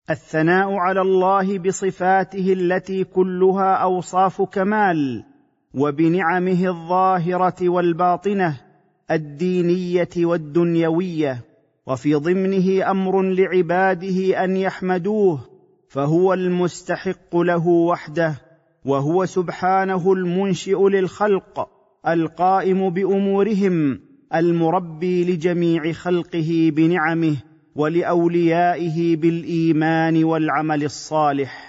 الثناء على الله بصفاته التي كلها اوصاف كمال، وبنعمه الظاهره والباطنه الدينيه والدنيويه، وفي ضمنه امر لعباده ان يحمدوه، فهو المستحق له وحده، وهو سبحانه المنشئ للخلق القائم بامورهم المربي لجميع خلقه بنعمه، ولاوليائه بالايمان والعمل الصالح.